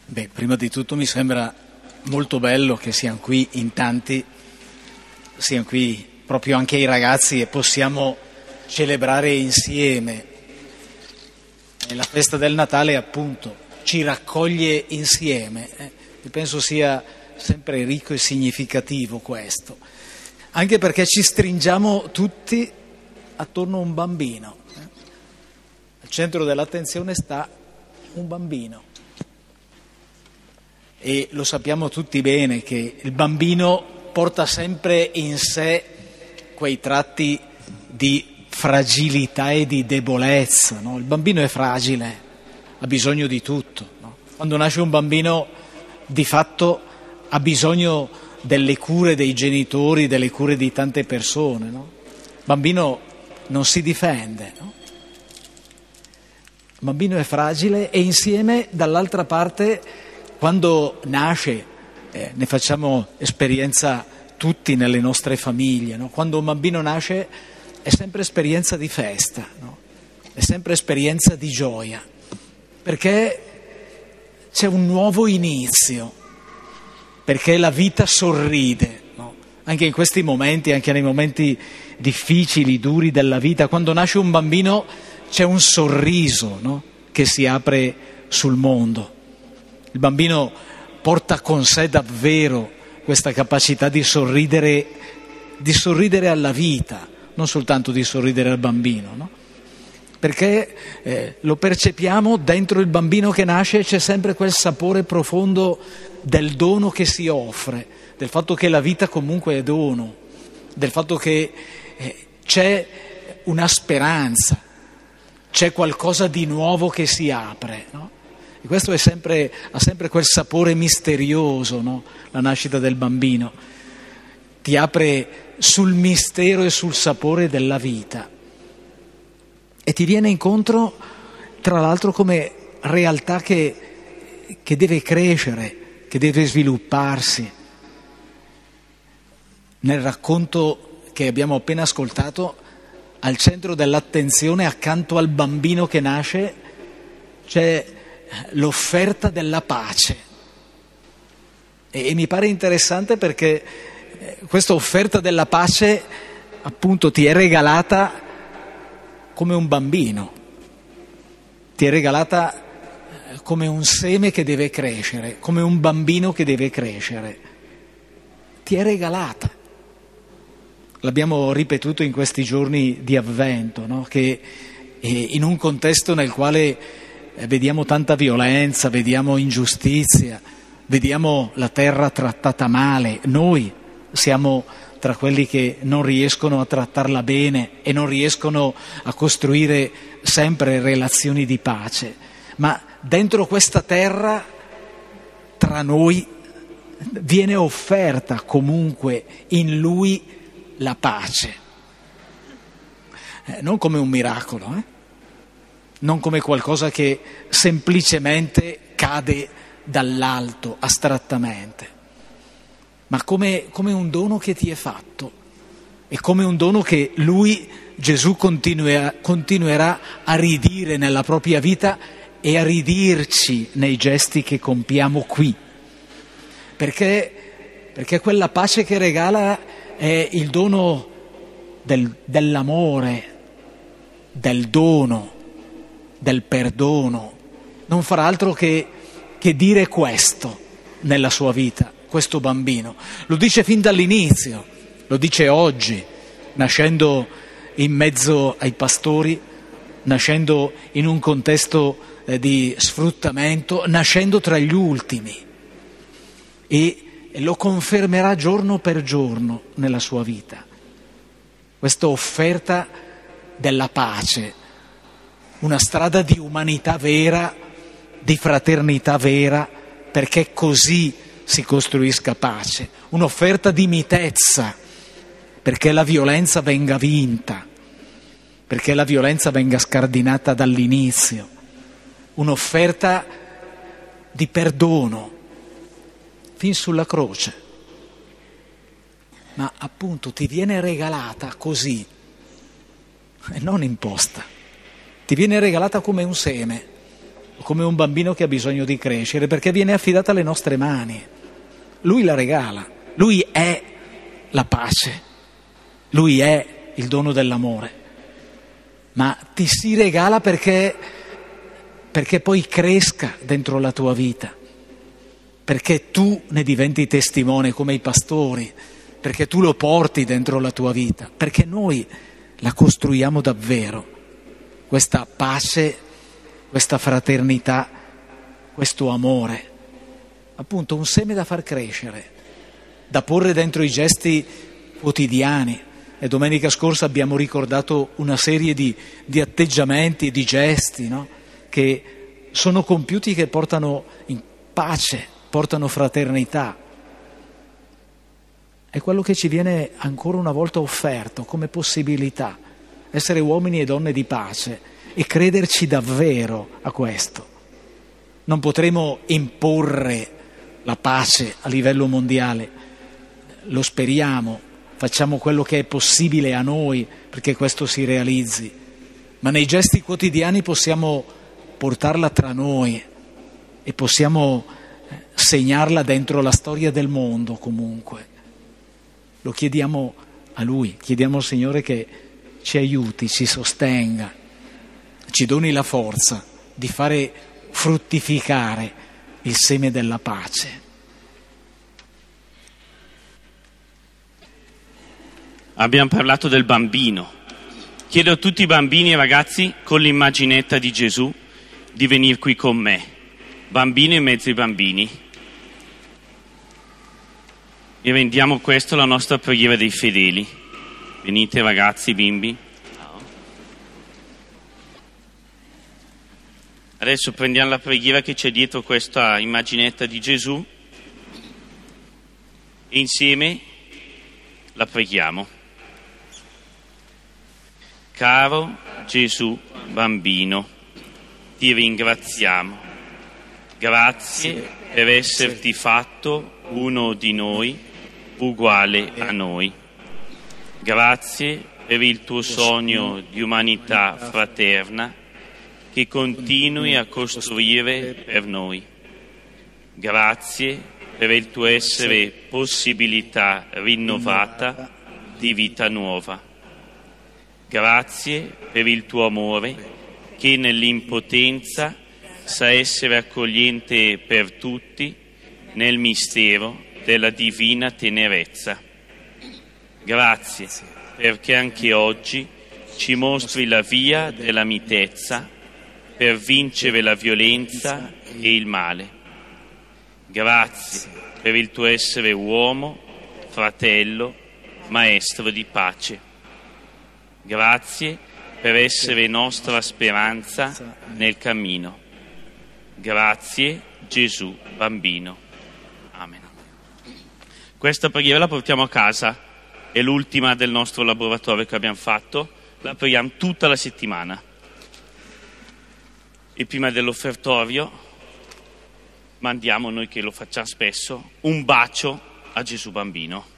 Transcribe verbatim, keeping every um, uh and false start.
Beh, prima di tutto mi sembra molto bello che siamo qui in tanti, siamo qui proprio anche i ragazzi e possiamo celebrare insieme. E la festa del Natale appunto ci raccoglie insieme, eh? E penso sia sempre ricco e significativo questo, anche perché ci stringiamo tutti attorno a un bambino. Eh? Al centro dell'attenzione sta un bambino. E lo sappiamo tutti bene che il bambino porta sempre in sé quei tratti di fragilità e di debolezza, no? Il bambino è fragile, ha bisogno di tutto, no? Quando nasce un bambino di fatto ha bisogno delle cure dei genitori, delle cure di tante persone, no? Il bambino non si difende, no? Il bambino è fragile e insieme dall'altra parte, quando nasce, eh, ne facciamo esperienza tutti nelle nostre famiglie, no? Quando un bambino nasce è sempre esperienza di festa, no? È sempre esperienza di gioia, perché c'è un nuovo inizio, perché la vita sorride, no? Anche in questi momenti, anche nei momenti difficili, duri della vita, quando nasce un bambino c'è un sorriso, no? Che si apre sul mondo. Il bambino porta con sé davvero questa capacità di sorridere, di sorridere alla vita, non soltanto di sorridere al bambino, no? Perché eh, lo percepiamo dentro il bambino che nasce, c'è sempre quel sapore profondo del dono che si offre, del fatto che la vita comunque è dono, del fatto che eh, c'è una speranza, c'è qualcosa di nuovo che si apre, no? E questo è sempre, ha sempre quel sapore misterioso, no? La nascita del bambino ti apre sul mistero e sul sapore della vita e ti viene incontro, tra l'altro, come realtà che, che deve crescere, che deve svilupparsi. Nel racconto che abbiamo appena ascoltato, al centro dell'attenzione, accanto al bambino che nasce, c'è l'offerta della pace. E, e mi pare interessante perché questa offerta della pace appunto ti è regalata come un bambino, ti è regalata come un seme che deve crescere, come un bambino che deve crescere, ti è regalata. L'abbiamo ripetuto in questi giorni di Avvento, no? Che in un contesto nel quale vediamo tanta violenza, vediamo ingiustizia, vediamo la terra trattata male, noi siamo tra quelli che non riescono a trattarla bene e non riescono a costruire sempre relazioni di pace, ma dentro questa terra, tra noi, viene offerta comunque in Lui la pace, eh, non come un miracolo, eh? Non come qualcosa che semplicemente cade dall'alto, astrattamente, ma come, come un dono che ti è fatto e come un dono che Lui, Gesù, continuerà, continuerà a ridire nella propria vita e a ridirci nei gesti che compiamo qui, perché, perché quella pace che regala è il dono del, dell'amore, del dono, del perdono. Non farà altro che, che dire questo nella sua vita, questo bambino. Lo dice fin dall'inizio, lo dice oggi, nascendo in mezzo ai pastori, nascendo in un contesto eh, di sfruttamento, nascendo tra gli ultimi. E e lo confermerà giorno per giorno nella sua vita. Questa offerta della pace, una strada di umanità vera, di fraternità vera, perché così si costruisca pace. Un'offerta di mitezza, perché la violenza venga vinta, perché la violenza venga scardinata dall'inizio. Un'offerta di perdono, fin sulla croce, ma appunto ti viene regalata così e non imposta, ti viene regalata come un seme, come un bambino che ha bisogno di crescere, perché viene affidata alle nostre mani. Lui la regala, lui è la pace, lui è il dono dell'amore, ma ti si regala perché, perché poi cresca dentro la tua vita, perché tu ne diventi testimone come i pastori, perché tu lo porti dentro la tua vita, perché noi la costruiamo davvero, questa pace, questa fraternità, questo amore, appunto un seme da far crescere, da porre dentro i gesti quotidiani. E domenica scorsa abbiamo ricordato una serie di, di atteggiamenti e di gesti, no? Che sono compiuti, che portano in pace, portano fraternità. È quello che ci viene ancora una volta offerto come possibilità, essere uomini e donne di pace e crederci davvero a questo. Non potremo imporre la pace a livello mondiale, lo speriamo, facciamo quello che è possibile a noi perché questo si realizzi, ma nei gesti quotidiani possiamo portarla tra noi e possiamo segnarla dentro la storia del mondo comunque. Lo chiediamo a Lui, chiediamo al Signore che ci aiuti, ci sostenga, ci doni la forza di fare fruttificare il seme della pace. Abbiamo parlato del bambino. Chiedo a tutti i bambini e ragazzi con l'immaginetta di Gesù di venire qui con me, bambino in mezzo ai bambini. E rendiamo questo la nostra preghiera dei fedeli. Venite ragazzi, bimbi. Adesso prendiamo la preghiera che c'è dietro questa immaginetta di Gesù e insieme la preghiamo. Caro Gesù bambino, ti ringraziamo. Grazie per esserti fatto uno di noi, uguale a noi. Grazie per il tuo sogno di umanità fraterna che continui a costruire per noi. Grazie per il tuo essere possibilità rinnovata di vita nuova. Grazie per il tuo amore che nell'impotenza sa essere accogliente per tutti nel mistero della divina tenerezza. Grazie perché anche oggi ci mostri la via della mitezza per vincere la violenza e il male. Grazie per il tuo essere uomo, fratello, maestro di pace. Grazie per essere nostra speranza nel cammino. Grazie Gesù bambino. Amen. Questa preghiera la portiamo a casa, è l'ultima del nostro laboratorio che abbiamo fatto, la preghiamo tutta la settimana. E prima dell'offertorio mandiamo, noi che lo facciamo spesso, un bacio a Gesù bambino.